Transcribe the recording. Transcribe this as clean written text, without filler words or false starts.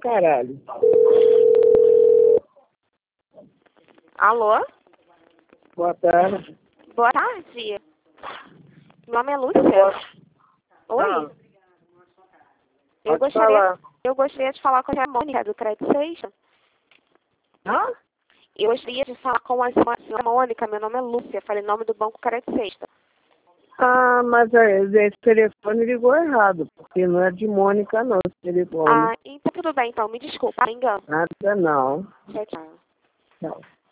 caralho. Alô? Boa tarde. Boa tarde. Meu nome é Lúcia. Oi. Ah, Eu pode falar. gostaria de falar com a Mônica do Crédito Sexta. Hã? Eu gostaria de falar com a senhora Mônica. Meu nome é Lúcia. Falei em nome do Banco Crédito Sexta. Ah, mas esse telefone ligou errado, porque não é de Mônica não, esse telefone. Então tudo bem, então. Me desculpa, me engano. Nada não. Tchau, tchau. Tchau.